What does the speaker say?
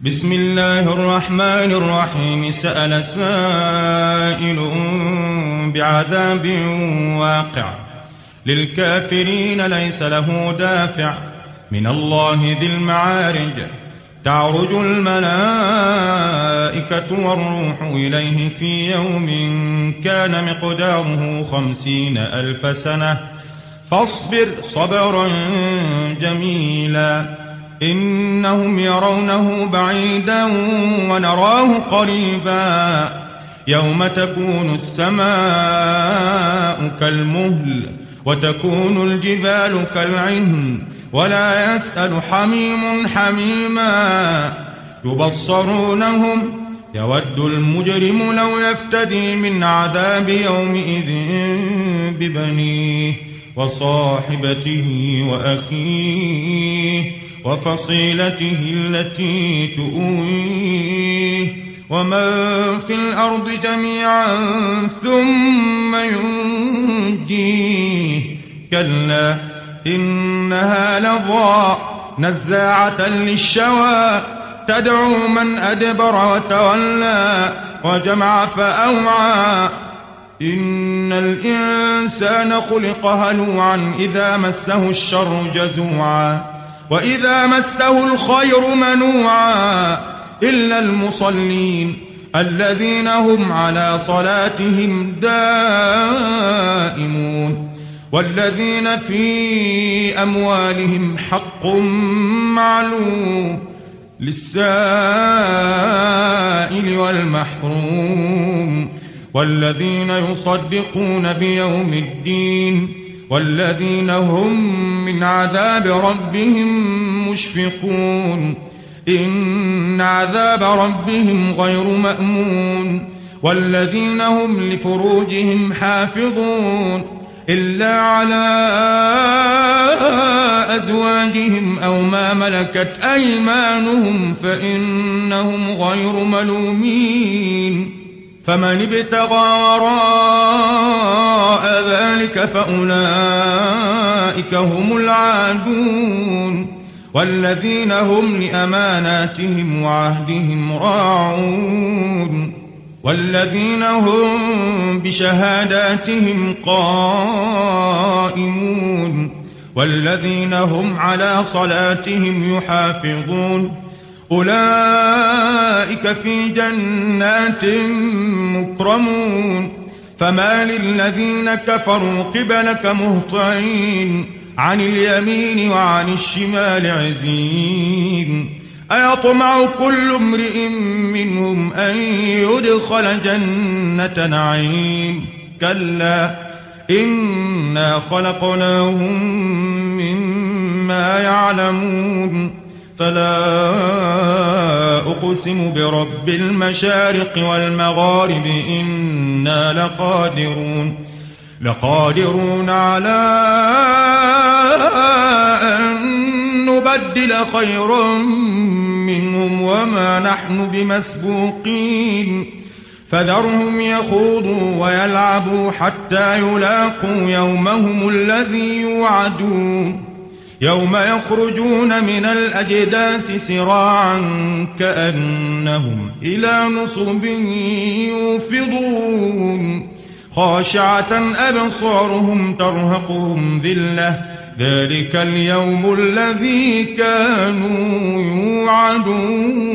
بسم الله الرحمن الرحيم. سأل سائل بعذاب واقع للكافرين ليس له دافع من الله ذي المعارج. تعرج الملائكة والروح إليه في يوم كان مقداره 50,000 سنة فاصبر صبرا جميلا إنهم يرونه بعيدا ونراه قريبا يوم تكون السماء كالمهل وتكون الجبال كالعهن ولا يسأل حميم حميما يبصرونهم يود المجرم لو يفتدي من عذاب يومئذ ببنيه وصاحبته وأخيه وفصيلته التي تؤويه ومن في الأرض جميعا ثم ينجيه كلا إنها لظى نزاعة للشوى تدعو من أدبر وتولى وجمع فأوعى إن الإنسان خلق هلوعا إذا مسه الشر جزوعا وإذا مسه الخير منوعا إلا المصلين الذين هم على صلاتهم دائمون والذين في أموالهم حق معلوم للسائل والمحروم والذين يصدقون بيوم الدين والذين هم من عذاب ربهم مشفقون إن عذاب ربهم غير مأمون والذين هم لفروجهم حافظون إلا على أزواجهم أو ما ملكت أيمانهم فإنهم غير ملومين فمن ابتغى وراء ذلك فأولئك هم العادون والذين هم لأماناتهم وعهدهم راعون والذين هم بشهاداتهم قائمون والذين هم على صلاتهم يحافظون أولئك في جنات مكرمون فما للذين كفروا قبلك مهطعين عن اليمين وعن الشمال عزين أيطمع كل امرئ منهم أن يدخل جنة نعيم كلا إنا خلقناهم مما يعلمون فلا أقسم برب المشارق والمغارب إنا لقادرون على أن نبدل خيرا منهم وما نحن بمسبوقين فذرهم يخوضوا ويلعبوا حتى يلاقوا يومهم الذي يوعدون يوم يخرجون من الأجداث سراعا كأنهم إلى نصب يوفضون خاشعة أبصارهم ترهقهم ذلة ذلك اليوم الذي كانوا يوعدون.